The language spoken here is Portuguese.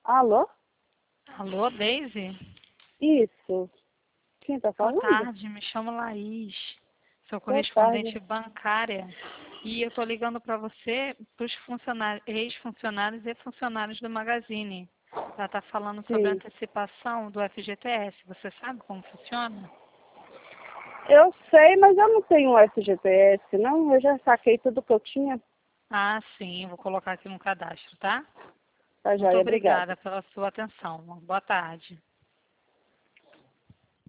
Alô? Alô, Deise? Isso. Quem tá Boa falando? tarde, me chamo Laís, sou Boa correspondente tarde. bancária e eu estou ligando para você, para os ex-funcionários e funcionários do Magazine. Ela está falando sobre a Sim. antecipação do FGTS. Você sabe como funciona? Eu sei, mas eu não tenho um FGTS, não. Eu já saquei tudo que eu tinha. Ah, sim, vou colocar aqui no cadastro, tá? Tá Muito joia, obrigada. obrigada pela sua atenção. Boa tarde.